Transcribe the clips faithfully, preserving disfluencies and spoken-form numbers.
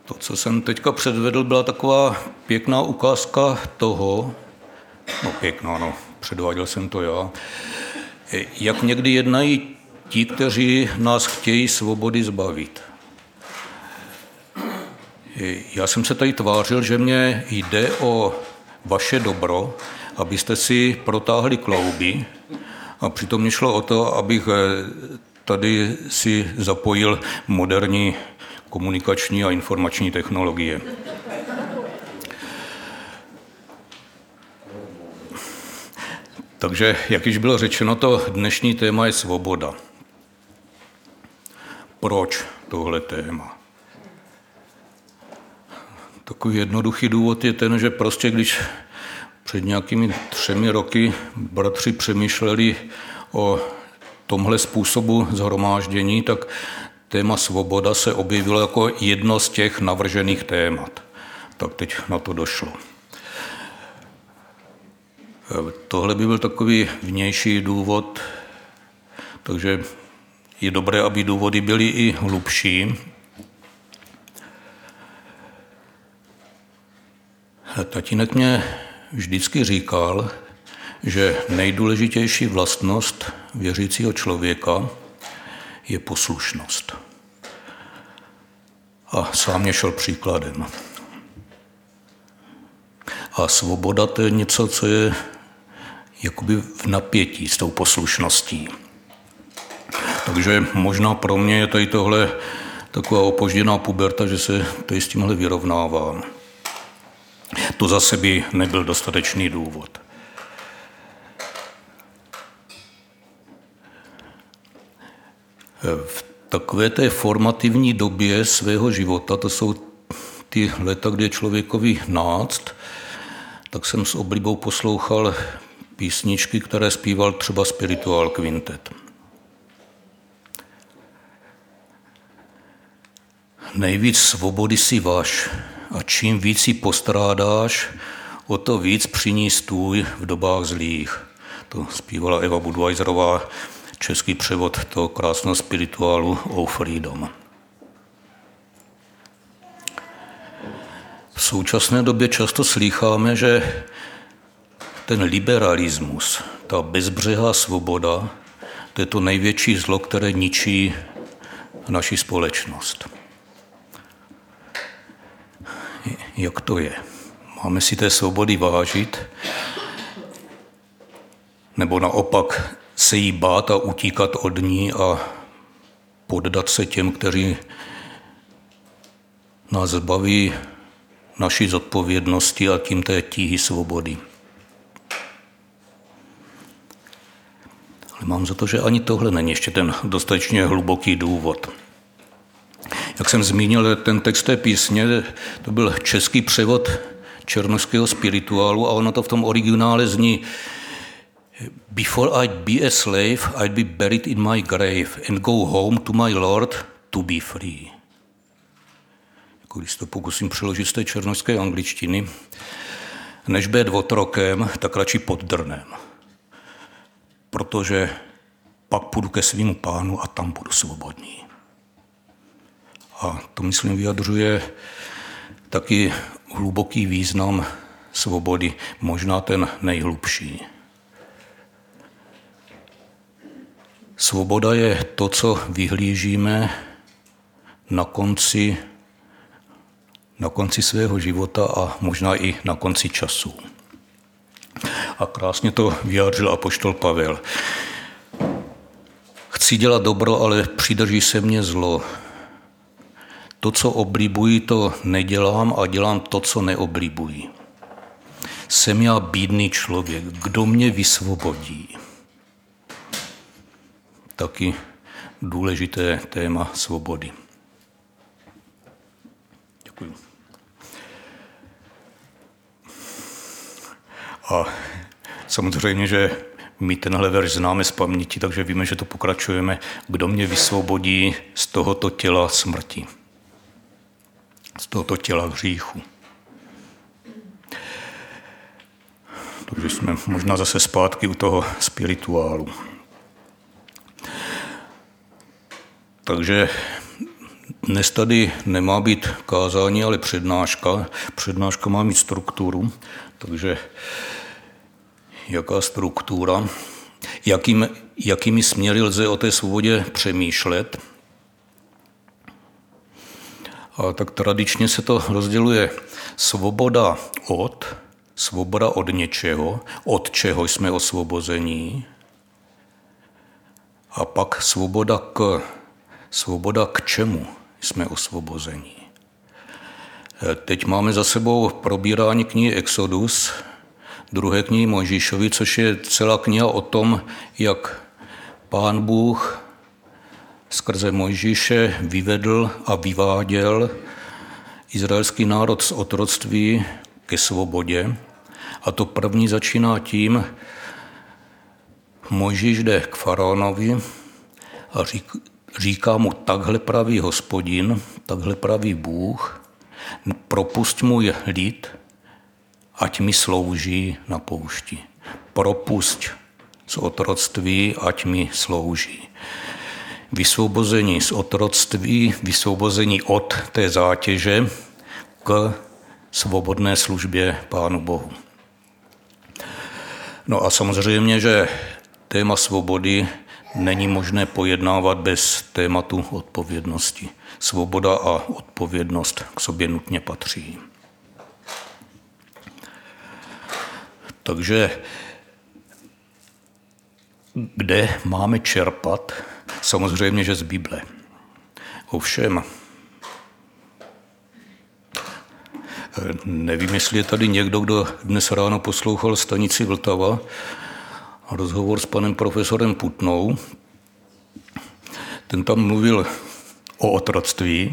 To, co jsem teďka předvedl, byla taková pěkná ukázka toho, no pěkná, no, předváděl jsem to já, jak někdy jednají ti, kteří nás chtějí svobody zbavit. Já jsem se tady tvářil, že mě jde o vaše dobro, abyste si protáhli klouby, a přitom mě šlo o to, abych tady si zapojil moderní komunikační a informační technologie. Takže, jak již bylo řečeno, to dnešní téma je svoboda. Proč tohle téma? Takový jednoduchý důvod je ten, že prostě když před nějakými třemi roky bratři přemýšleli o tomhle způsobu shromáždění, tak téma svoboda se objevilo jako jedno z těch navržených témat. Tak teď na to došlo. Tohle by byl takový vnější důvod, takže je dobré, aby důvody byly i hlubší. Tatínek mě vždycky říkal, že nejdůležitější vlastnost věřícího člověka je poslušnost. A sám mě šel příkladem. A svoboda to je něco, co je jakoby v napětí s tou poslušností. Takže možná pro mě je tady tohle taková opožděná puberta, že se tady s tímhle vyrovnávám. To zase by nebyl dostatečný důvod. V takové té formativní době svého života, to jsou ty léta, kdy je člověkovi náct, tak jsem s oblibou poslouchal písničky, které zpíval třeba Spiritual Quintet. Nejvíc svobody si vaš a čím víc si postrádáš, o to víc při ní stůj v dobách zlých. To zpívala Eva Budweiserová, český převod toho krásného spirituálu O Freedom. V současné době často slýcháme, že ten liberalismus, ta bezbřehá svoboda, to je to největší zlo, které ničí naši společnost. Jak to je? Máme si té svobody vážit? Nebo naopak se jí bát a utíkat od ní a poddat se těm, kteří nás zbaví naší zodpovědnosti a tím té tíhy svobody? Ale mám za to, že ani tohle není ještě ten dostatečně hluboký důvod. Jak jsem zmínil, ten text té písně, to byl český převod černošského spirituálu a ono to v tom originále zní: Before I'd be a slave, I'd be buried in my grave and go home to my Lord to be free. Jako když to pokusím přeložit z té černošské angličtiny, než být otrokem, tak radši pod drnem. Protože pak půjdu ke svému pánu a tam budu svobodný. A to, myslím, vyjadřuje taky hluboký význam svobody, možná ten nejhlubší. Svoboda je to, co vyhlížíme na konci, na konci svého života a možná i na konci času. A krásně to vyjádřil apoštol Pavel. Chci dělat dobro, ale přidrží se mě zlo. To, co oblibuji, to nedělám a dělám to, co neoblibuji. Jsem já bídný člověk, kdo mě vysvobodí? Taky důležité téma svobody. Děkuji. A samozřejmě, že my tenhle verš známe z paměti, takže víme, že to pokračujeme. Kdo mě vysvobodí z tohoto těla smrti? Z tohoto těla hříchu. Takže jsme možná zase zpátky u toho spirituálu. Takže Dnes tady nemá být kázání, ale přednáška. Přednáška má mít strukturu, takže jaká struktura? Jakým, jakými směry lze o té svobodě přemýšlet? A tak tradičně se to rozděluje svoboda od, svoboda od něčeho, od čeho jsme osvobození, a pak svoboda k, svoboda k čemu jsme osvobození. Teď máme za sebou probírání knihy Exodus, druhé knihy Mojžíšovi, což je celá kniha o tom, jak Pán Bůh skrze Mojžíše vyvedl a vyváděl izraelský národ z otroctví ke svobodě. A to první začíná tím, Mojžíš jde k faraonovi a říká mu, takhle praví Hospodin, takhle praví Bůh, propusť můj lid, ať mi slouží na poušti. Propusť z otroctví, ať mi slouží. Vysvobození z otroctví, vysvobození od té zátěže k svobodné službě Pánu Bohu. No a samozřejmě, že téma svobody není možné pojednávat bez tématu odpovědnosti. Svoboda a odpovědnost k sobě nutně patří. Takže kde máme čerpat? Samozřejmě, že z Bible. Ovšem, nevím, jestli je tady někdo, kdo dnes ráno poslouchal stanici Vltava, rozhovor s panem profesorem Putnou. Ten tam mluvil o otroctví.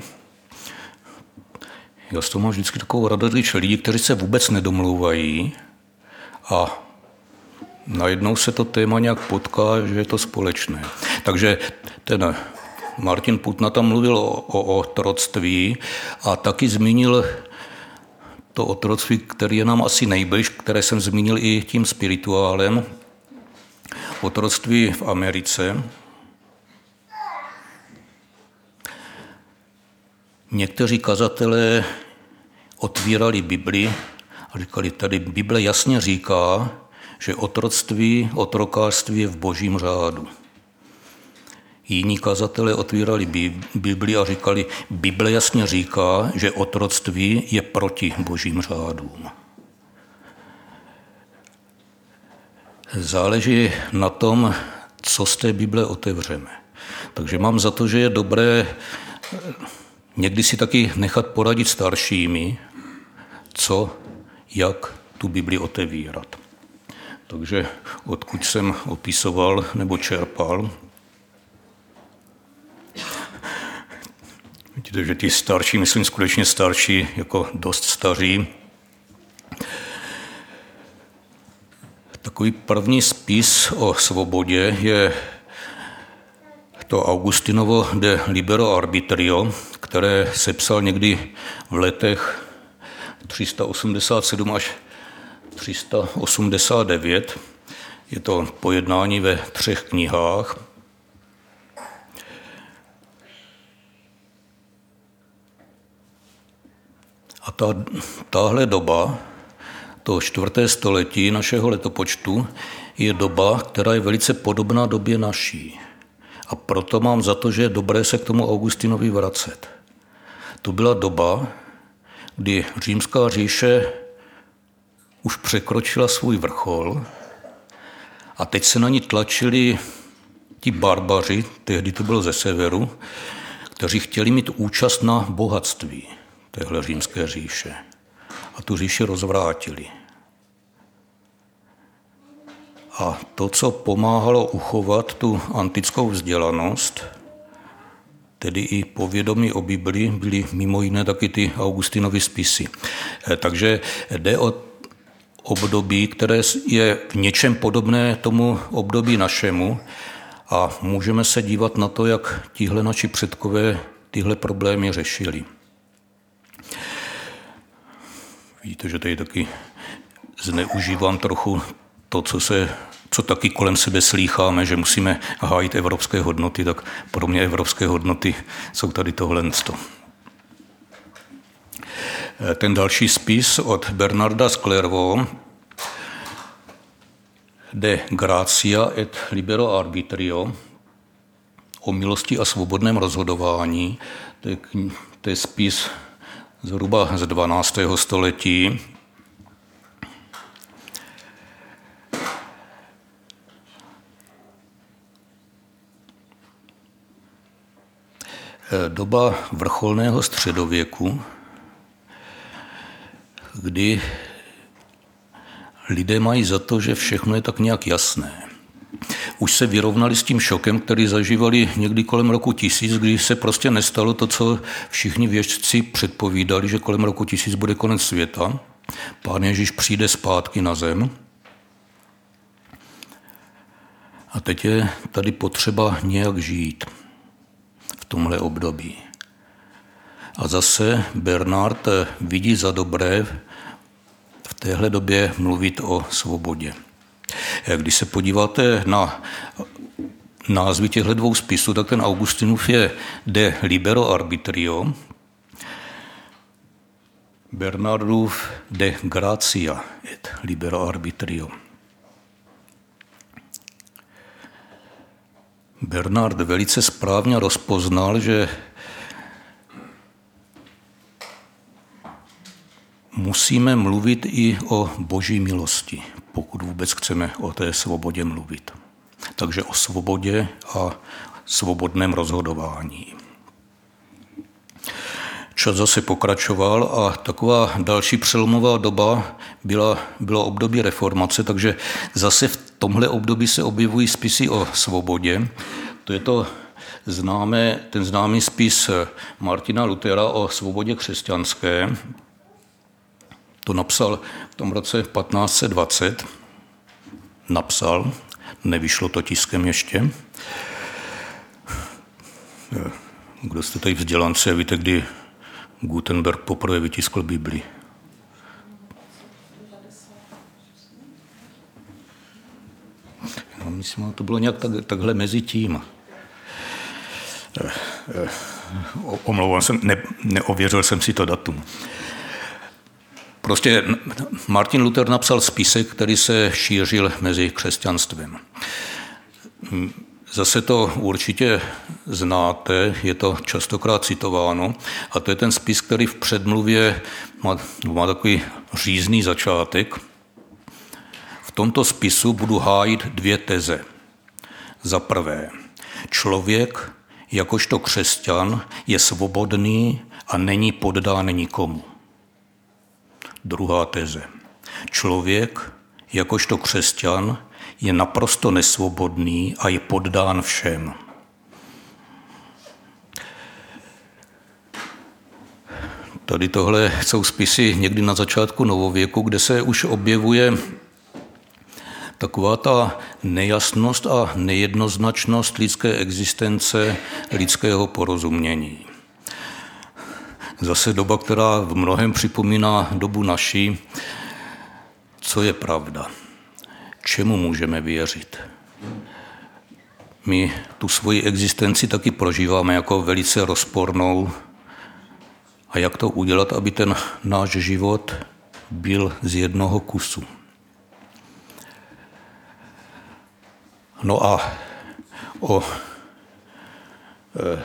Já s toho mám vždycky takovou radost, když lidi, kteří se vůbec nedomlouvají a najednou se to téma nějak potká, že je to společné. Takže ten Martin Putna tam mluvil o, o otroctví a taky zmínil to otroctví, které je nám asi nejbliž, které jsem zmínil i tím spirituálem. Otroctví v Americe. Někteří kazatelé otvírali Bibli a říkali, tady Bible jasně říká, že otroctví, otrokářství je v božím řádu. Jiní kazatelé otvírali Bibli a říkali, Bible jasně říká, že otroctví je proti božím řádům. Záleží na tom, co z té Bible otevřeme. Takže mám za to, že je dobré někdy si taky nechat poradit staršími, co, jak tu Bibli otevírat. Takže odkud jsem opisoval nebo čerpal. Vidíte, že ty starší, myslím skutečně starší, jako dost staří. Takový první spis o svobodě je to Augustinovo De Libero Arbitrio, které sepsal někdy v letech tři sta osmdesát sedm až tři sta osmdesát devět. Je to pojednání ve třech knihách. A ta, tahle doba, to čtvrté století našeho letopočtu, je doba, která je velice podobná době naší. A proto mám za to, že je dobré se k tomu Augustinovi vracet. To byla doba, kdy římská říše už překročila svůj vrchol a teď se na ní tlačili ti barbaři, tehdy to bylo ze severu, kteří chtěli mít účast na bohatství téhle římské říše. A tu říši rozvrátili. A to, co pomáhalo uchovat tu antickou vzdělanost, tedy i povědomí o Biblii, byly mimo jiné taky ty Augustinovy spisy. Takže jde o období, které je v něčem podobné tomu období našemu a můžeme se dívat na to, jak tihle naši předkové tyhle problémy řešili. Vidíte, že tady taky zneužívám trochu to, co, se, co taky kolem sebe slýcháme, že musíme hájit evropské hodnoty, tak pro mě evropské hodnoty jsou tady tohle. Ten další spis od Bernarda z Clairvaux, De gratia et libero arbitrio, o milosti a svobodném rozhodování, to je, to je spis zhruba z dvanáctého století. Doba vrcholného středověku, kdy lidé mají za to, že všechno je tak nějak jasné. Už se vyrovnali s tím šokem, který zažívali někdy kolem roku tisíc, kdy se prostě nestalo to, co všichni věštci předpovídali, že kolem roku tisíc bude konec světa. Pán Ježíš přijde zpátky na zem. A teď je tady potřeba nějak žít v tomhle období. A zase Bernard vidí za dobré v téhle době mluvit o svobodě. Když se podíváte na názvy těchto dvou spisů, tak ten Augustinův je De libero arbitrio, Bernardův De gratia et libero arbitrio. Bernard velice správně rozpoznal, že musíme mluvit i o boží milosti, pokud vůbec chceme o té svobodě mluvit. Takže o svobodě a svobodném rozhodování. Čas zase pokračoval a taková další přelomová doba byla, bylo období reformace, takže zase v tomhle období se objevují spisy o svobodě. To je to známé, ten známý spis Martina Luthera o svobodě křesťanské. To napsal v tom roce patnáct set dvacet. Napsal, nevyšlo to tiskem ještě. Kdo jste tady vzdělanci, víte, kdy Gutenberg poprvé vytiskl Bibli? No, myslím, to bylo nějak tak, takhle mezi tím. Omlouvám se, ne, neověřil jsem si to datum. Prostě Martin Luther napsal spisek, který se šířil mezi křesťanstvem. Zase to určitě znáte, je to častokrát citováno, a to je ten spis, který v předmluvě má, má takový řízný začátek. V tomto spisu budu hájit dvě teze. Za prvé, člověk, jakožto křesťan, je svobodný a není poddán nikomu. Druhá teze. Člověk, jakožto křesťan, je naprosto nesvobodný a je poddán všem. Tady tohle jsou spisy někdy na začátku novověku, kde se už objevuje taková ta nejasnost a nejednoznačnost lidské existence, lidského porozumění. Zase doba, která v mnohém připomíná dobu naší. Co je pravda? Čemu můžeme věřit? My tu svoji existenci taky prožíváme jako velice rozpornou. A jak to udělat, aby ten náš život byl z jednoho kusu? No a o e,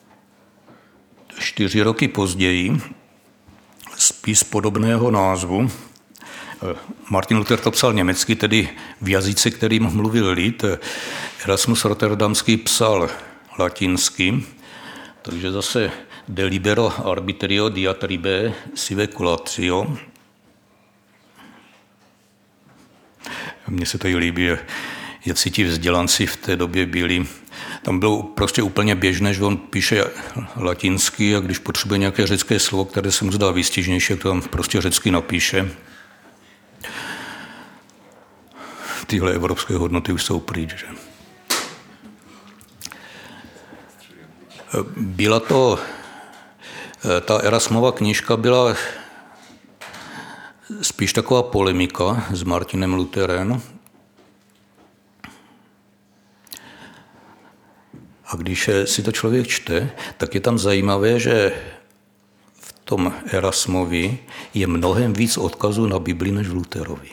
čtyři roky později spis podobného názvu, Martin Luther to psal německy, tedy v jazyce, kterým mluvil lid, Erasmus Rotterdamský psal latinsky, takže zase de libero arbitrio diatribe sive culatio. Mně se to i líbí, jak si ti vzdělanci v té době byli. Tam bylo prostě úplně běžné, že on píše latinsky a když potřebuje nějaké řecké slovo, které se mu zdá výstižnější, to tam prostě řecky napíše. Tyhle evropské hodnoty už jsou pryč. Že? Byla to, ta Erasmova knížka byla spíš taková polemika s Martinem Lutherem. A když si to člověk čte, tak je tam zajímavé, že v tom Erasmovi je mnohem víc odkazů na Bibli než v Lutherovi.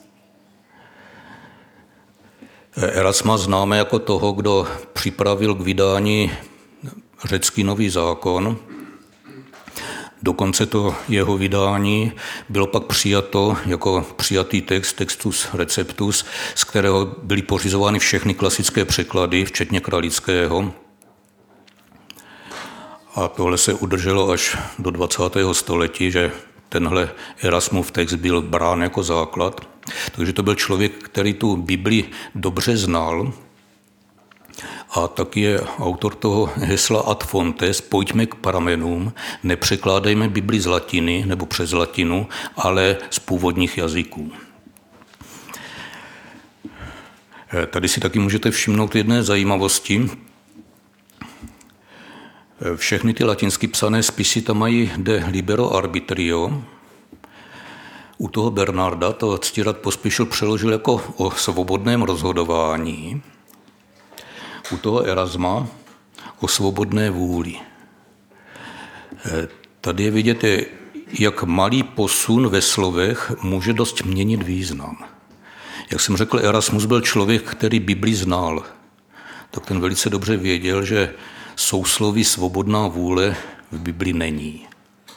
Erasma známe jako toho, kdo připravil k vydání řecký nový zákon. Dokonce to jeho vydání bylo pak přijato jako přijatý text, textus receptus, z kterého byly pořizovány všechny klasické překlady, včetně kralického. A tohle se udrželo až do dvacátého století, že tenhle Erasmův text byl brán jako základ. Takže to byl člověk, který tu Bibli dobře znal, a taky je autor toho hesla ad fontes, pojďme k pramenům, nepřekládejme Bibli z latiny nebo přes latinu, ale z původních jazyků. Tady si taky můžete všimnout jedné zajímavosti. Všechny ty latinsky psané spisy tam mají de libero arbitrio. U toho Bernarda to Ctirad Pospíšil přeložil jako o svobodném rozhodování. U toho Erasma o svobodné vůli. Tady je vidět, jak malý posun ve slovech může dost měnit význam. Jak jsem řekl, Erasmus byl člověk, který Bibli znal. Tak ten velice dobře věděl, že sousloví svobodná vůle v Bibli není.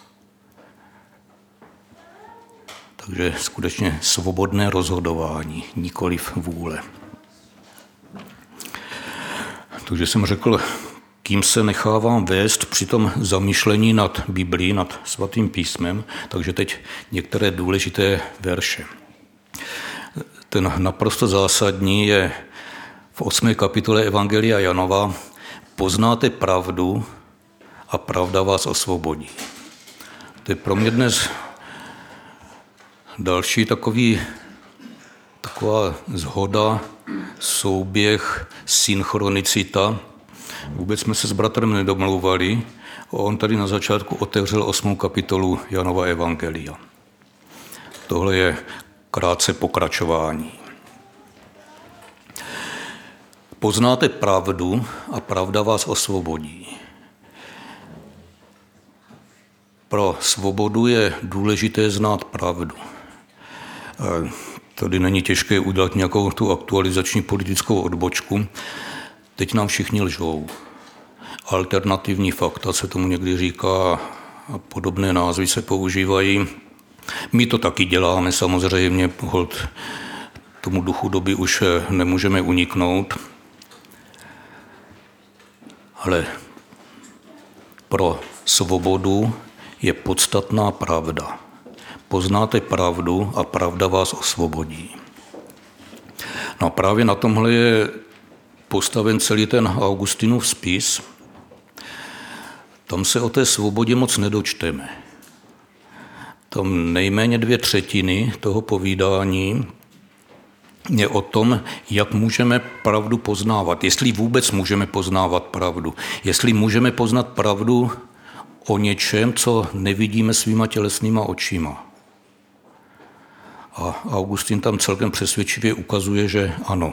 Takže skutečně svobodné rozhodování, nikoliv vůle. Takže jsem řekl, kým se nechávám vést při tom zamýšlení nad Biblí, nad svatým písmem, takže teď některé důležité verše. Ten naprosto zásadní je v osmé kapitole Evangelia Janova: poznáte pravdu a pravda vás osvobodí. To je pro mě dnes další takový, taková zhoda, souběh, synchronicita. Vůbec jsme se s bratrem nedomlouvali. On tady na začátku otevřel osmou kapitolu Janova Evangelia. Tohle je krátce pokračování. Poznáte pravdu a pravda vás osvobodí. Pro svobodu je důležité znát pravdu. Tady není těžké udělat nějakou tu aktualizační politickou odbočku. Teď nám všichni lžou. Alternativní fakta se tomu někdy říká a podobné názvy se používají. My to taky děláme samozřejmě, holt tomu duchu doby už nemůžeme uniknout. Ale pro svobodu je podstatná pravda. Poznáte pravdu a pravda vás osvobodí. No a právě na tomhle je postaven celý ten Augustinův spis. Tam se o té svobodě moc nedočteme. Tam nejméně dvě třetiny toho povídání je o tom, jak můžeme pravdu poznávat. Jestli vůbec můžeme poznávat pravdu. Jestli můžeme poznat pravdu o něčem, co nevidíme svýma tělesnýma očima. A Augustin tam celkem přesvědčivě ukazuje, že ano.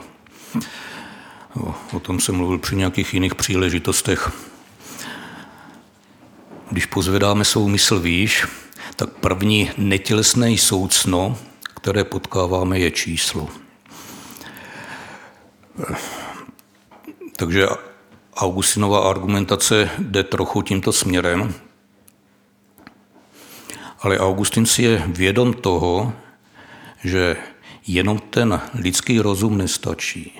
O tom jsem mluvil při nějakých jiných příležitostech. Když pozvedáme svou mysl výš, tak první netělesné soucno, které potkáváme, je číslo. Takže Augustinova argumentace jde trochu tímto směrem, ale Augustin si je vědom toho, že jenom ten lidský rozum nestačí.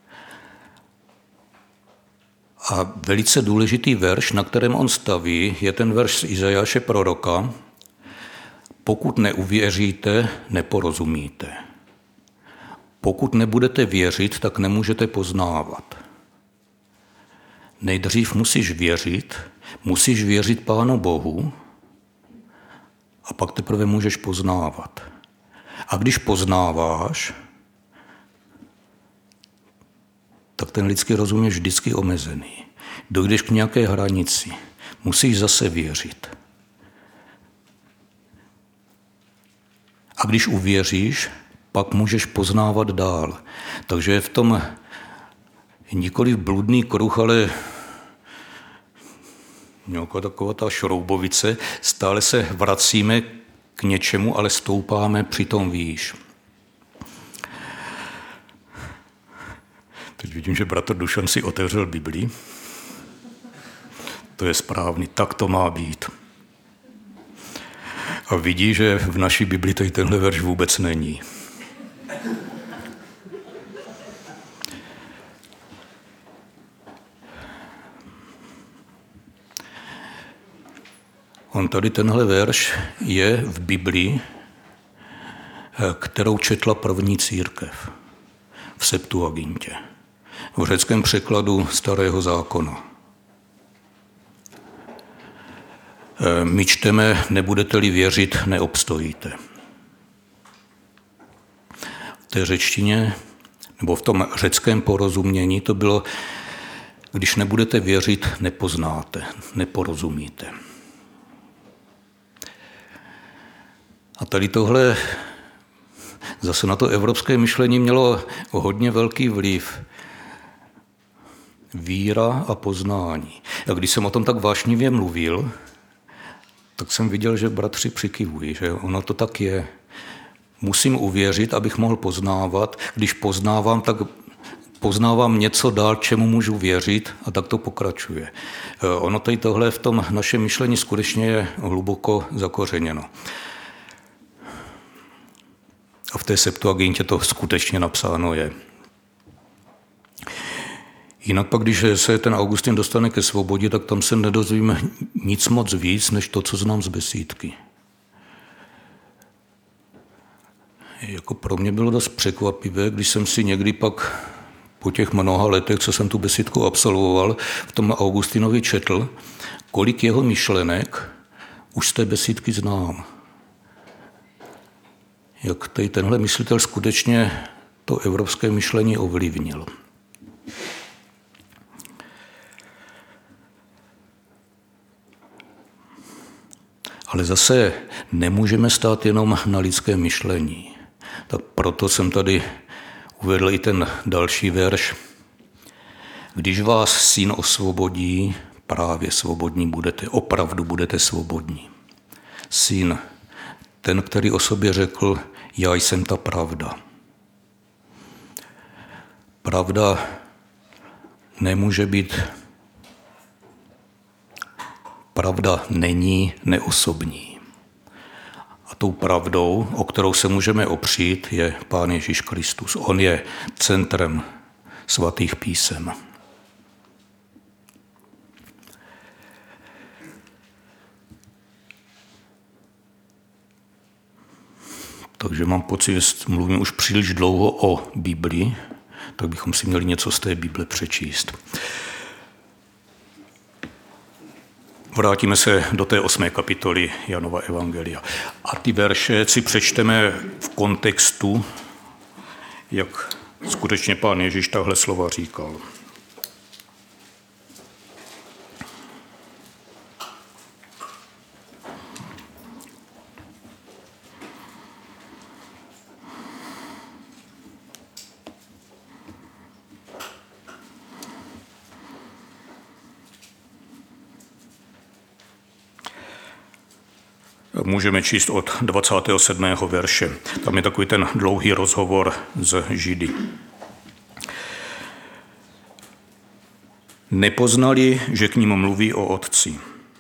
A velice důležitý verš, na kterém on staví, je ten verš z Izajáše proroka: pokud neuvěříte, neporozumíte. Pokud nebudete věřit, tak nemůžete poznávat. Nejdřív musíš věřit, musíš věřit Pánu Bohu a pak teprve můžeš poznávat. A když poznáváš, tak ten lidský rozum je vždycky omezený. Dojdeš k nějaké hranici, musíš zase věřit. A když uvěříš, pak můžeš poznávat dál. Takže je v tom nikoliv bludný kruh, ale Nějaká taková ta šroubovice, stále se vracíme k něčemu, ale stoupáme přitom výš. Teď vidím, že bratr Dušan si otevřel Biblii. To je správný, tak to má být. A vidí, že v naší Biblii tady tenhle verš vůbec není. On tady tenhle verš je v Biblii, kterou četla první církev v Septuagintě, v řeckém překladu Starého zákona. My čteme, nebudete-li věřit, neobstojíte. V té řečtině, nebo v tom řeckém porozumění to bylo, když nebudete věřit, nepoznáte, neporozumíte. A tady tohle zase na to evropské myšlení mělo hodně velký vliv. Víra a poznání. A když jsem o tom tak vášnivě mluvil, tak jsem viděl, že bratři přikyvují, že ono to tak je. Musím uvěřit, abych mohl poznávat. Když poznávám, tak poznávám něco dál, čemu můžu věřit, a tak to pokračuje. Ono tady tohle v tom našem myšlení skutečně je hluboko zakořeněno. A v té Septuagintě to skutečně napsáno je. Jinak pak, když se ten Augustin dostane ke svobodě, tak tam se nedozvím nic moc víc, než to, co znám z besídky. Jako pro mě bylo dost překvapivé, když jsem si někdy pak po těch mnoha letech, co jsem tu besídku absolvoval, v tom Augustinovi četl, kolik jeho myšlenek už z té besídky znám. Jak tady tenhle myslitel skutečně to evropské myšlení ovlivnil. Ale zase nemůžeme stát jenom na lidské myšlení. Tak proto jsem tady uvedl i ten další verš. Když vás Syn osvobodí, právě svobodní budete, opravdu budete svobodní. Syn, ten, který o sobě řekl, já jsem ta pravda. Pravda nemůže být, pravda není neosobní. A tou pravdou, o kterou se můžeme opřít, je Pán Ježíš Kristus. On je centrem svatých písem. Takže mám pocit, že mluvím už příliš dlouho o Biblii, tak bychom si měli něco z té Bible přečíst. Vrátíme se do té osmé kapitoly Janova evangelia. A ty verše si přečteme v kontextu, jak skutečně Pán Ježíš tahle slova říkal. Můžeme číst od dvacátého sedmého verše. Tam je takový ten dlouhý rozhovor s Židy. Nepoznali, že k ním mluví o Otci.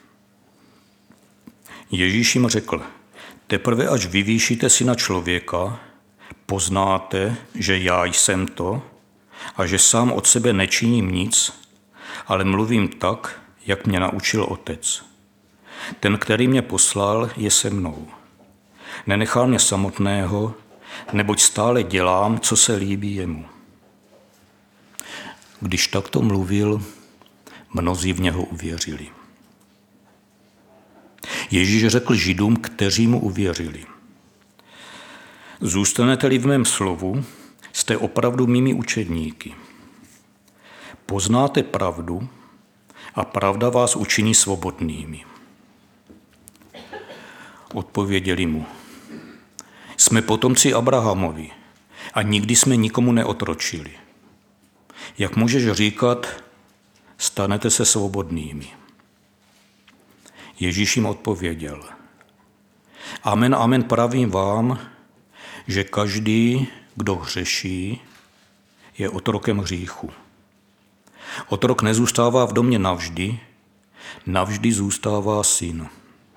Ježíš jim řekl, teprve až vyvýšíte Syna člověka, poznáte, že já jsem to a že sám od sebe nečiním nic, ale mluvím tak, jak mě naučil Otec. Ten, který mě poslal, je se mnou. Nenechal mě samotného, neboť stále dělám, co se líbí jemu. Když takto mluvil, mnozí v něho uvěřili. Ježíš řekl Židům, kteří mu uvěřili. Zůstanete-li v mém slovu, jste opravdu mými učedníky. Poznáte pravdu a pravda vás učiní svobodnými. Odpověděli mu. Jsme potomci Abrahamovi a nikdy jsme nikomu neotročili. Jak můžeš říkat, stanete se svobodnými? Ježíš jim odpověděl: Amen, amen, pravím vám, že každý, kdo hřeší, je otrokem hříchu. Otrok nezůstává v domě navždy, navždy zůstává syn.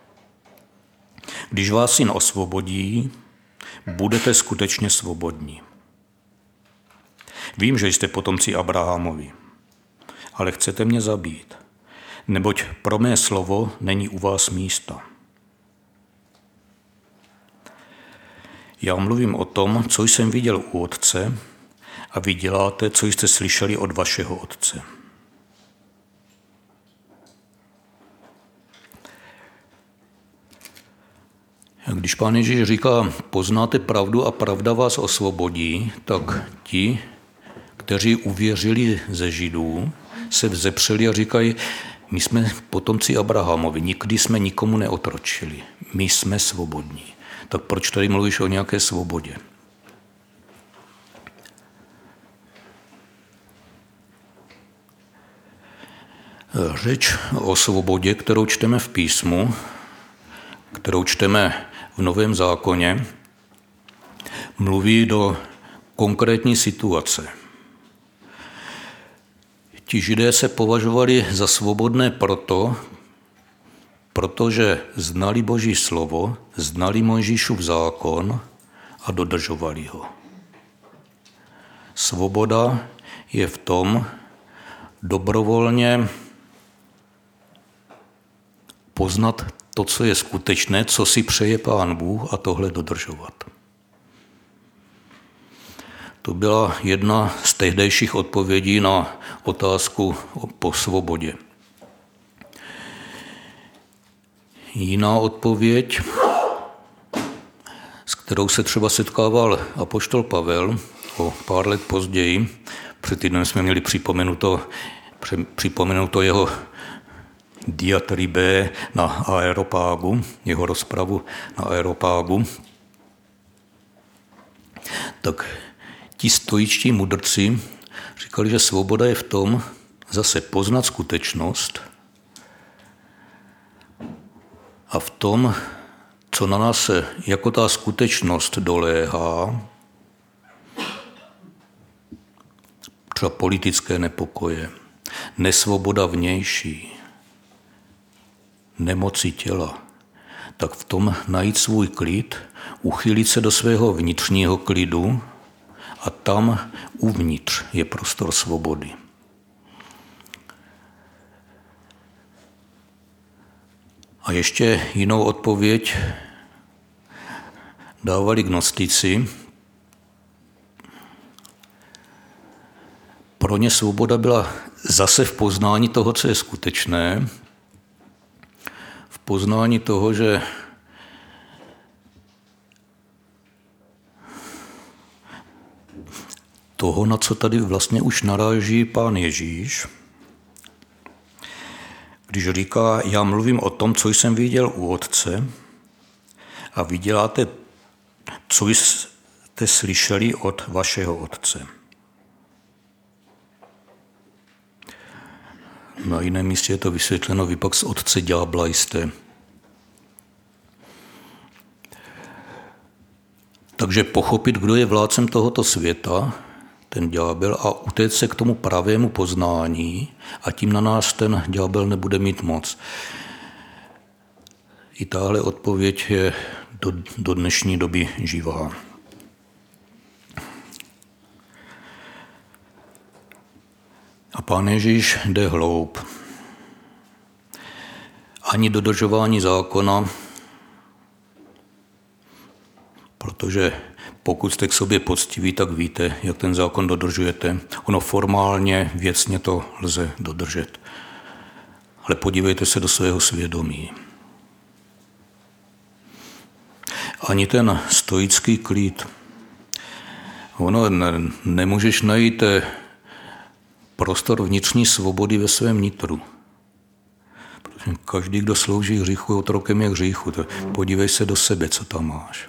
Když vás syn osvobodí, budete skutečně svobodní. Vím, že jste potomci Abrahamovi, ale chcete mě zabít, neboť pro mé slovo není u vás místa. Já mluvím o tom, co jsem viděl u otce, a vy děláte, co jste slyšeli od vašeho otce. Když Pán Ježíš říká, poznáte pravdu a pravda vás osvobodí, tak ti, kteří uvěřili ze Židů, se vzepřeli a říkají, my jsme potomci Abrahamovi, nikdy jsme nikomu neotročili, my jsme svobodní. Tak proč tady mluvíš o nějaké svobodě? Řeč o svobodě, kterou čteme v písmu, kterou čteme v Novém zákoně, mluví do konkrétní situace. Ti Židé se považovali za svobodné proto, protože znali Boží slovo, znali Mojžíšův zákon a dodržovali ho. Svoboda je v tom dobrovolně poznat to, co je skutečné, co si přeje Pán Bůh a tohle dodržovat. To byla jedna z tehdejších odpovědí na otázku po svobodě. Jiná odpověď, s kterou se třeba setkával apoštol Pavel o pár let později, před týdnem jsme měli připomenuto, připomenuto jeho diatribé na Areopágu, jeho rozpravu na Areopágu, tak ti stoičtí mudrci říkali, že svoboda je v tom zase poznat skutečnost a v tom, co na nás jako ta skutečnost doléhá, třeba politické nepokoje, nesvoboda vnější, nemoci těla, tak v tom najít svůj klid, uchylit se do svého vnitřního klidu a tam uvnitř je prostor svobody. A ještě jinou odpověď dávali gnostici. Pro ně svoboda byla zase v poznání toho, co je skutečné, v poznání toho, že toho, na co tady vlastně už naráží Pán Ježíš, když říká, já mluvím o tom, co jsem viděl u otce a vy děláte, co jste slyšeli od vašeho otce. Na jiném místě je to vysvětleno, vy pak z otce ďábla jste. Takže pochopit, kdo je vládcem tohoto světa, ten ďábel, a utéct se k tomu pravému poznání a tím na nás ten ďábel nebude mít moc. I tahle odpověď je do, do dnešní doby živá. A Pán Ježíš jde hloub. Ani dodržování zákona, protože pokud jste k sobě poctiví, tak víte, jak ten zákon dodržujete. Ono formálně, věcně to lze dodržet. Ale podívejte se do svého svědomí. Ani ten stoický klid. Ono ne, nemůžeš najít prostor vnitřní svobody ve svém nitru. Protože každý, kdo slouží hříchu, je otrokem je hříchu. Podívej se do sebe, co tam máš.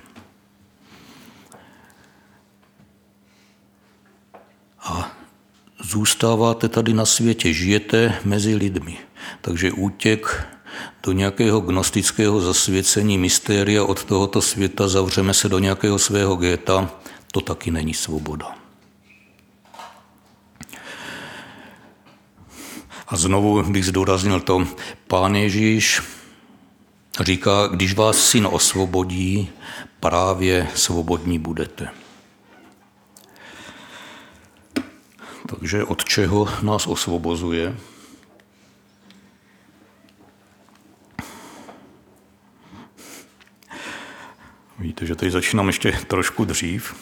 A zůstáváte tady na světě, žijete mezi lidmi. Takže útěk do nějakého gnostického zasvěcení mystéria od tohoto světa, zavřeme se do nějakého svého géta, to taky není svoboda. A znovu bych zdůraznil to, Pán Ježíš říká, když vás Syn osvobodí, právě svobodní budete. Takže od čeho nás osvobozuje? Víte, že tady začínám ještě trošku dřív.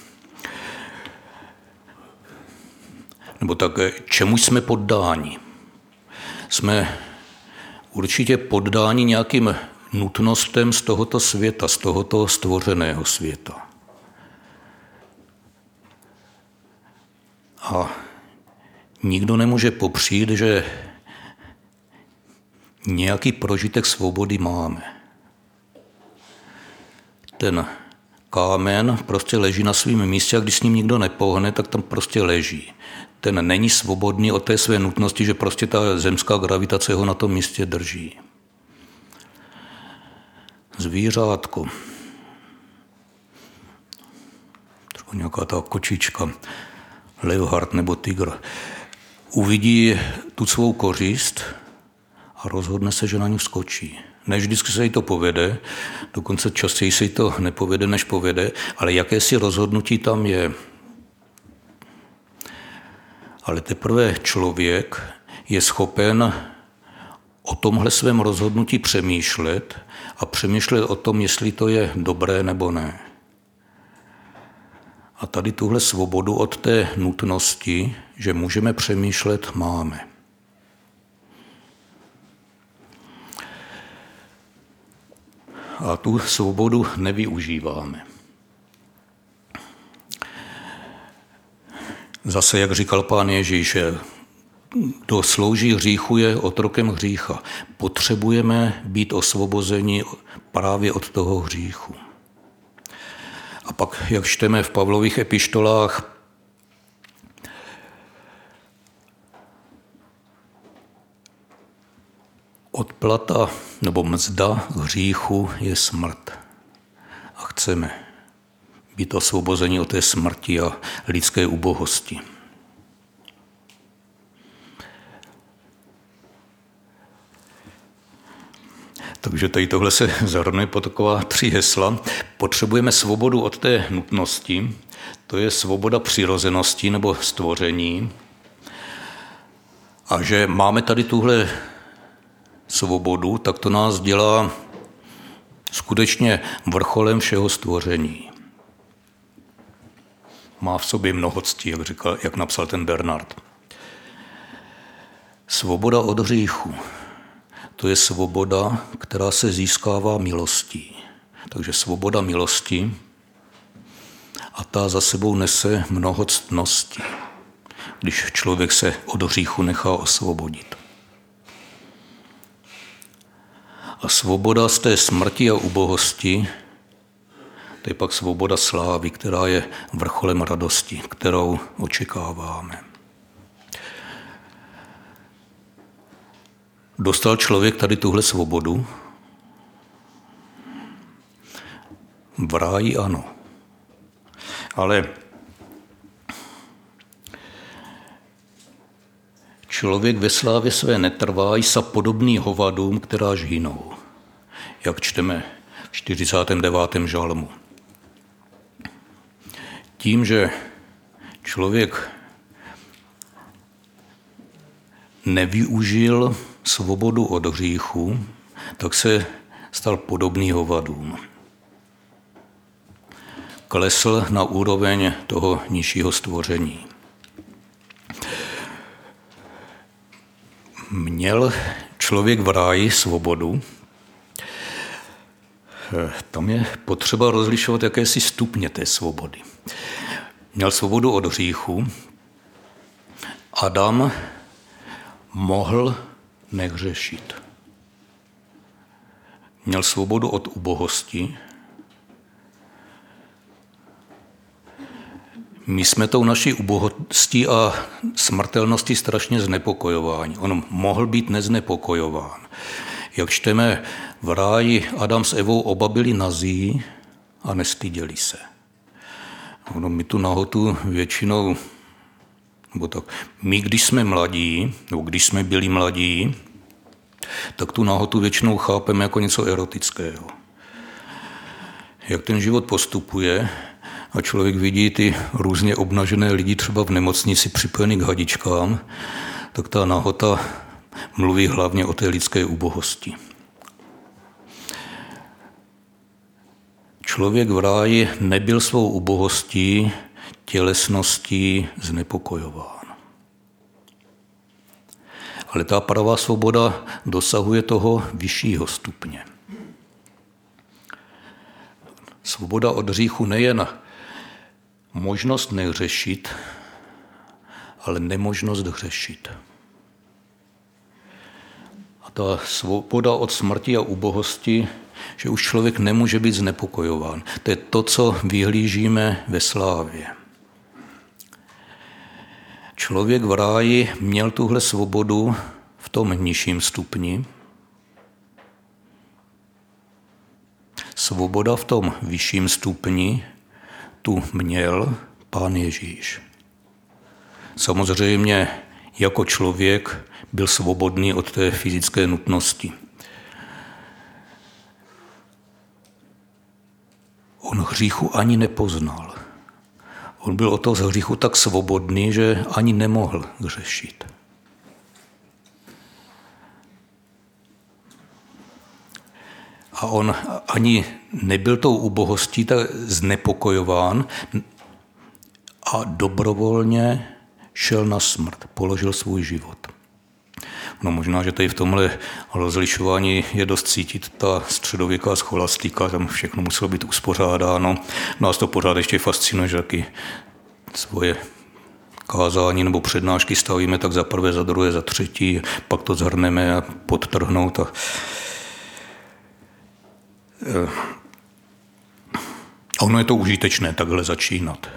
Nebo tak, čemu jsme poddáni? Jsme určitě poddáni nějakým nutnostem z tohoto světa, z tohoto stvořeného světa. A nikdo nemůže popřít, že nějaký prožitek svobody máme. Ten kámen prostě leží na svém místě a když s ním nikdo nepohne, tak tam prostě leží. Ten není svobodný od té své nutnosti, že prostě ta zemská gravitace ho na tom místě drží. Zvířátko, třeba nějaká ta kočička, leopard nebo tygr, uvidí tu svou kořist a rozhodne se, že na ní skočí. Ne vždycky se jí to povede, dokonce častěji se jí to nepovede, než povede, ale jakési rozhodnutí tam je. Ale teprve člověk je schopen o tomhle svém rozhodnutí přemýšlet a přemýšlet o tom, jestli to je dobré nebo ne. A tady tuhle svobodu od té nutnosti, že můžeme přemýšlet, máme. A tu svobodu nevyužíváme. Zase, jak říkal Pán Ježíš, kdo slouží hříchu, je otrokem hřícha. Potřebujeme být osvobozeni právě od toho hříchu. A pak, jak čteme v Pavlových epištolách, odplata nebo mzda hříchu je smrt. A chceme být osvobozeni od té smrti a lidské ubohosti. Takže tady tohle se zahrnuje pod taková tři hesla. Potřebujeme svobodu od té nutnosti, to je svoboda přirozenosti nebo stvoření. A že máme tady tuhle svobodu, tak to nás dělá skutečně vrcholem všeho stvoření. Má v sobě mnoho ctí, jak, říkal, jak napsal ten Bernard. Svoboda od hříchu. To je svoboda, která se získává milostí. Takže svoboda milosti a ta za sebou nese mnoho ctností, když člověk se od hříchu nechá osvobodit. A svoboda z té smrti a ubohosti, to je pak svoboda slávy, která je vrcholem radosti, kterou očekáváme. Dostal člověk tady tuhle svobodu? V ráji ano. Ale člověk ve slávě své netrvá i sa podobný hovadům, kteráž hynou, jak čteme v čtyřicátém devátém žalmu. Tím, že člověk nevyužil svobodu od hříchu, tak se stal podobný hovadům. Klesl na úroveň toho nižšího stvoření. Měl člověk v ráji svobodu, tam je potřeba rozlišovat jakési stupně té svobody. Měl svobodu od hříchu, Adam mohl nehřešit. Měl svobodu od ubohosti. My jsme tou naší ubohostí a smrtelností strašně znepokojováni. On mohl být neznepokojován. Jak čteme, v ráji Adam s Evou oba byli nazí a nestyděli se. No, my tu nahotu většinou, nebo tak, my když jsme mladí, nebo když jsme byli mladí, tak tu nahotu většinou chápeme jako něco erotického. Jak ten život postupuje a člověk vidí ty různě obnažené lidi třeba v nemocnici připojený k hadičkám, tak ta nahota mluví hlavně o té lidské ubohosti. Člověk v ráji nebyl svou ubohostí, tělesností znepokojován. Ale ta pravá svoboda dosahuje toho vyššího stupně. Svoboda od hříchu nejen možnost nehřešit, ale nemožnost hřešit. A ta svoboda od smrti a ubohosti, že už člověk nemůže být znepokojován. To je to, co vyhlížíme ve slávě. Člověk v ráji měl tuhle svobodu v tom nižším stupni. Svoboda v tom vyšším stupni tu měl Pán Ježíš. Samozřejmě jako člověk byl svobodný od té fyzické nutnosti. On hříchu ani nepoznal. On byl od toho hříchu tak svobodný, že ani nemohl hřešit. A on ani nebyl tou ubohostí tak znepokojován a dobrovolně šel na smrt, položil svůj život. No možná, že tady v tomhle rozlišování je dost cítit ta středověká scholastika, tam všechno muselo být uspořádáno. Nás to pořád ještě fascinuje, že taky svoje kázání nebo přednášky stavíme tak za prvé, za druhé, za třetí, pak to zhrneme a podtrhnout. A A ono je to užitečné takhle začínat.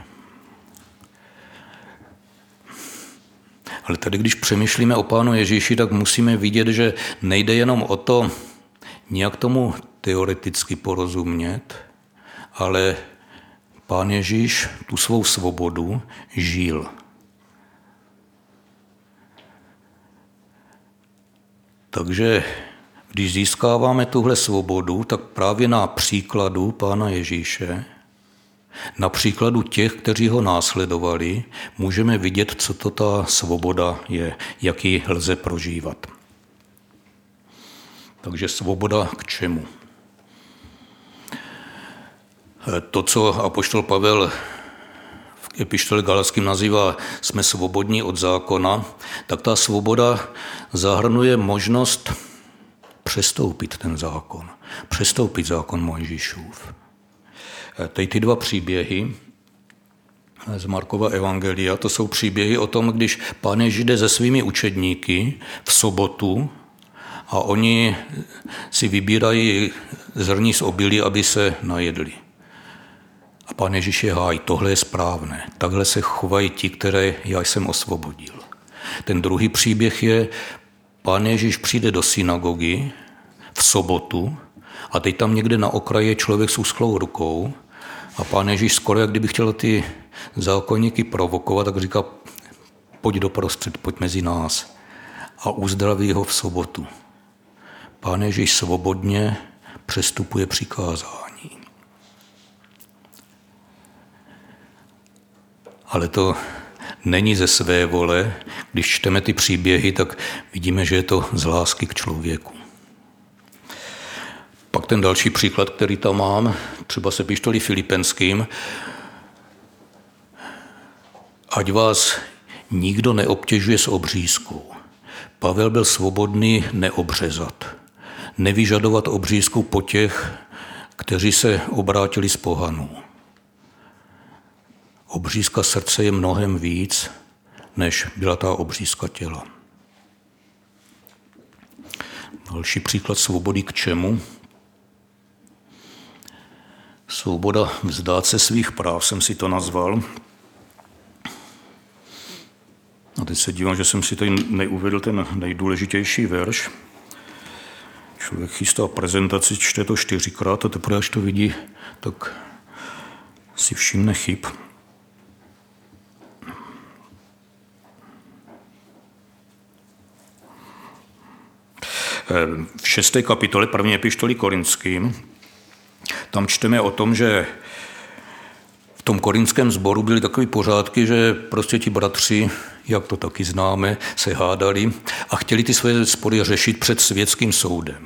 Ale tady, když přemýšlíme o Pánu Ježíši, tak musíme vidět, že nejde jenom o to nějak tomu teoreticky porozumět, ale Pán Ježíš tu svou svobodu žil. Takže když získáváme tuhle svobodu, tak právě na příkladu Pána Ježíše, na příkladu těch, kteří ho následovali, můžeme vidět, co to ta svoboda je, jak ji lze prožívat. Takže svoboda k čemu? To, co apoštol Pavel v epištole Galatským nazývá jsme svobodní od zákona, tak ta svoboda zahrnuje možnost přestoupit ten zákon, přestoupit zákon Mojžíšův. Tady ty dva příběhy z Markova evangelia, to jsou příběhy o tom, když Pán Ježíš jde se svými učedníky v sobotu a oni si vybírají zrní z obilí, aby se najedli. A Pán Ježíš je hájí, tohle je správné, takhle se chovají ti, které já jsem osvobodil. Ten druhý příběh je, Pán Ježíš přijde do synagogy v sobotu a teď tam někde na okraji je člověk s úschlou rukou a Pán Ježíš skoro, jak kdyby chtěl ty zákonníky provokovat, tak říká, pojď doprostřed, pojď mezi nás a uzdraví ho v sobotu. Pán Ježíš svobodně přestupuje přikázání. Ale to není ze své vole. Když čteme ty příběhy, tak vidíme, že je to z lásky k člověku. Pak ten další příklad, který tam mám, třeba se epištolí Filipenským. Ať vás nikdo neobtěžuje s obřízkou. Pavel byl svobodný neobřezat, nevyžadovat obřízku po těch, kteří se obrátili z pohanů. Obřízka srdce je mnohem víc, než byla ta obřízka těla. Další příklad svobody k čemu? Svoboda vzdát se svých práv, jsem si to nazval. A teď se dívám, že jsem si tady neuvedl ten nejdůležitější verš. člověk chystá prezentaci, čte to čtyřikrát a teprve až to vidí, tak si všimne chyb. V šesté kapitole první epištoly Korinským tam čteme o tom, že v tom korinském sboru byly takové pořádky, že prostě ti bratři, jak to taky známe, se hádali a chtěli ty své spory řešit před světským soudem.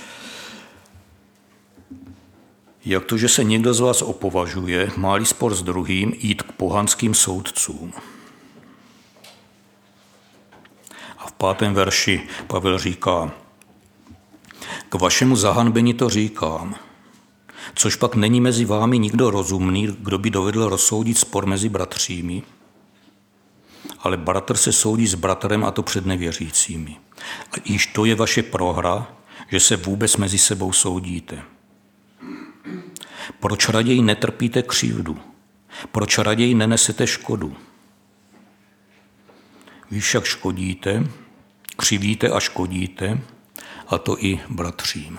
Jak to, že se někdo z vás opovažuje, má-li spor s druhým, jít k pohanským soudcům. A v pátém verši Pavel říká, k vašemu zahanbení to říkám, což pak není mezi vámi nikdo rozumný, kdo by dovedl rozsoudit spor mezi bratřími, ale bratr se soudí s bratrem a to před nevěřícími. A již to je vaše prohra, že se vůbec mezi sebou soudíte. Proč raději netrpíte křivdu? Proč raději nenesete škodu? Vy však škodíte, křivíte a škodíte, a to i bratřím.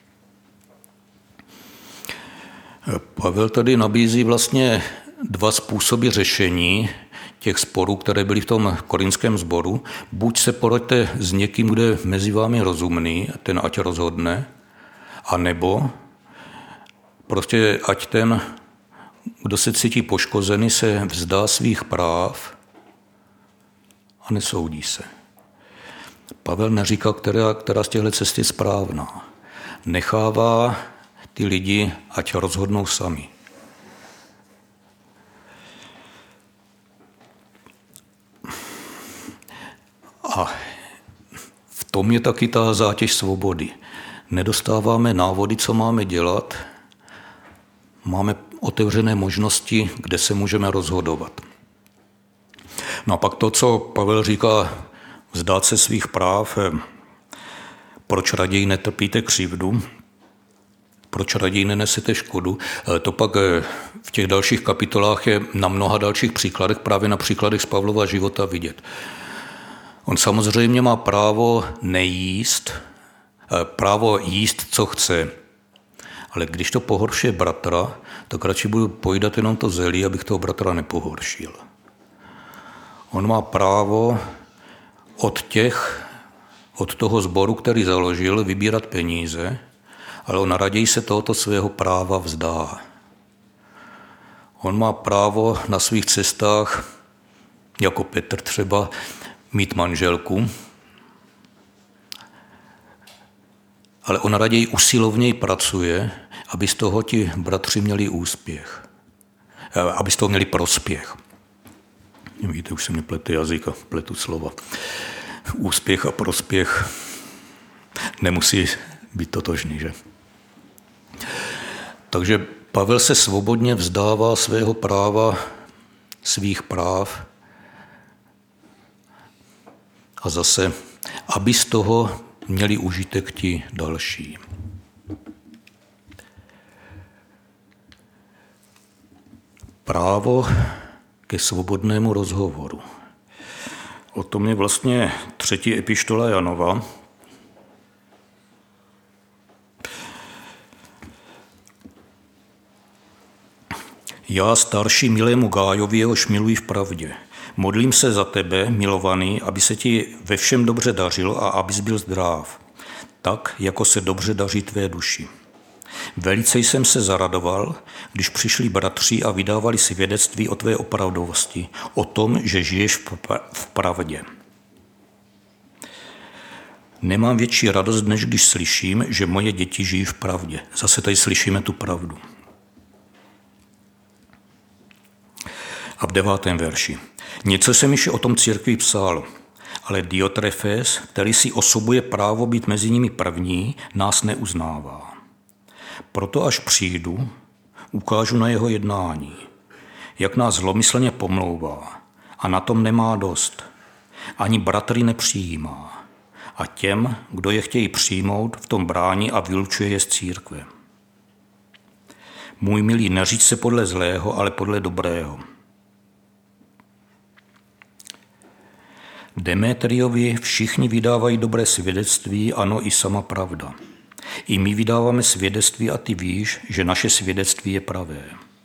Pavel tady nabízí vlastně dva způsoby řešení těch sporů, které byly v tom korinském sboru. Buď se poraďte s někým, kdo je mezi vámi rozumný, ten ať rozhodne, anebo prostě ať ten, kdo se cítí poškozený, se vzdá svých práv a nesoudí se. Pavel neříká, která, která z těchto cest je správná. Nechává ty lidi, ať rozhodnou sami. A v tom je taky ta zátěž svobody. Nedostáváme návody, co máme dělat. Máme otevřené možnosti, kde se můžeme rozhodovat. No a pak to, co Pavel říká, vzdát se svých práv, proč raději netrpíte křivdu, proč raději nenesete škodu. To pak v těch dalších kapitolách je na mnoha dalších příkladech, právě na příkladech z Pavlova života vidět. On samozřejmě má právo nejíst, právo jíst, co chce, ale když to pohoršuje bratra, tak radši budu pojídat jenom to zelí, abych toho bratra nepohoršil. On má právo od těch, od toho sboru, který založil, vybírat peníze, ale on raději se tohoto svého práva vzdá. On má právo na svých cestách, jako Petr třeba, mít manželku, ale on raději usilovněji pracuje, aby z toho ti bratři měli úspěch, aby z toho měli prospěch. Víte, už se mi plete jazyk a pletu slova. Úspěch a prospěch nemusí být totožný, že? Takže Pavel se svobodně vzdává svého práva, svých práv a zase, aby z toho měli užitek ti další. Právo ke svobodnému rozhovoru. O tom je vlastně třetí epištola Janova. Já, starší milému Gájovi, jehož miluji v pravdě, modlím se za tebe, milovaný, aby se ti ve všem dobře dařilo a abys byl zdrav, tak, jako se dobře daří tvé duši. Velice jsem se zaradoval, když přišli bratři a vydávali svědectví o tvé opravdovosti, o tom, že žiješ v pravdě. Nemám větší radost, než když slyším, že moje děti žijí v pravdě. Zase tady slyšíme tu pravdu. A v devátém verši. Něco jsem již o tom církvi psal, ale Diotrefes, který si osobuje právo být mezi nimi první, nás neuznává. Proto až přijdu, ukážu na jeho jednání, jak nás zlomyslně pomlouvá a na tom nemá dost. Ani bratry nepřijímá a těm, kdo je chtějí přijmout, v tom brání a vylučuje je z církve. Můj milý, neříď se podle zlého, ale podle dobrého. Demetriovi všichni vydávají dobré svědectví, ano, i sama pravda. I my vydáváme svědectví a ty víš, že naše svědectví je pravé.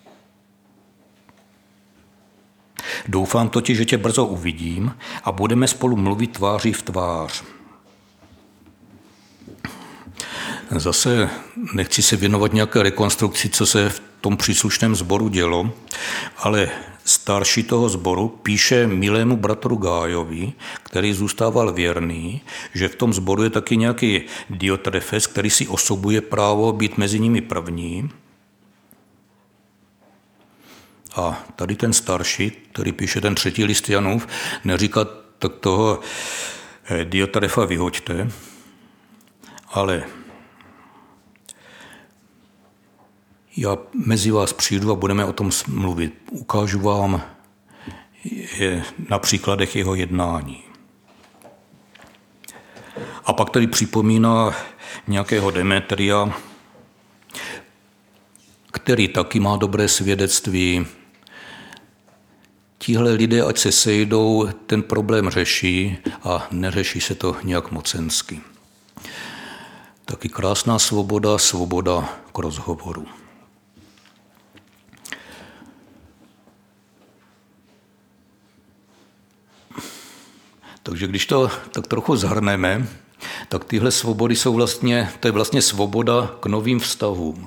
Doufám totiž, že tě brzo uvidím a budeme spolu mluvit tváří v tvář. Zase nechci se věnovat nějaké rekonstrukci, co se v tom příslušném sboru dělo, ale starší toho sboru píše milému bratru Gájovi, který zůstával věrný, že v tom sboru je taky nějaký Diotrefes, který si osobuje právo být mezi nimi první. A tady ten starší, který píše ten třetí list Janův, neříká, tak toho Diotrefa vyhoďte, ale já mezi vás přijdu a budeme o tom mluvit. Ukážu vám je na příkladech jeho jednání. A pak tady připomíná nějakého Demetria, který taky má dobré svědectví. Tihle lidé, ať se sejdou, ten problém řeší a neřeší se to nějak mocensky. Taky krásná svoboda, svoboda k rozhovoru. Takže když to tak trochu zhrneme, tak tyhle svobody jsou vlastně, to je vlastně svoboda k novým vztahům.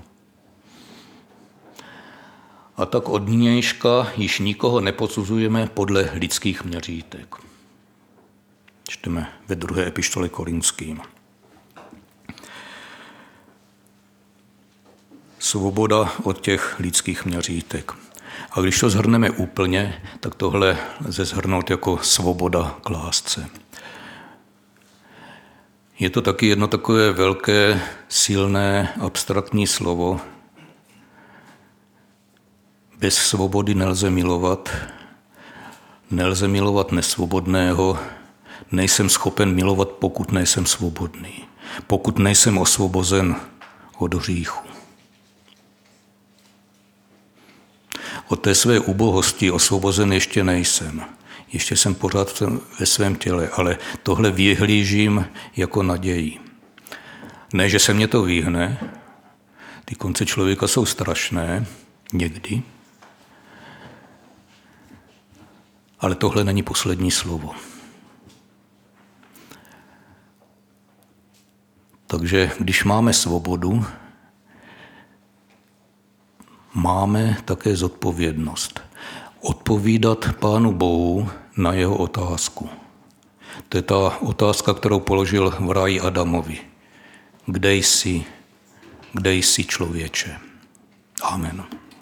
A tak od nynějška již nikoho nepodsuzujeme podle lidských měřítek. Čteme ve druhé epištole Korinským. Svoboda od těch lidských měřítek. A když to shrneme úplně, tak tohle lze shrnout jako svoboda k lásce. Je to taky jedno takové velké, silné, abstraktní slovo. Bez svobody nelze milovat, nelze milovat nesvobodného, nejsem schopen milovat, pokud nejsem svobodný, pokud nejsem osvobozen od hříchu. Od té své ubohosti osvobozen ještě nejsem. Ještě jsem pořád ve svém těle, ale tohle vyhlížím jako naději. Ne, že se mě to vyhne, ty konce člověka jsou strašné, někdy, ale tohle není poslední slovo. Takže když máme svobodu, máme také zodpovědnost. Odpovídat Pánu Bohu na jeho otázku. To je ta otázka, kterou položil v ráji Adamovi. Kde jsi, kde jsi člověče? Amen.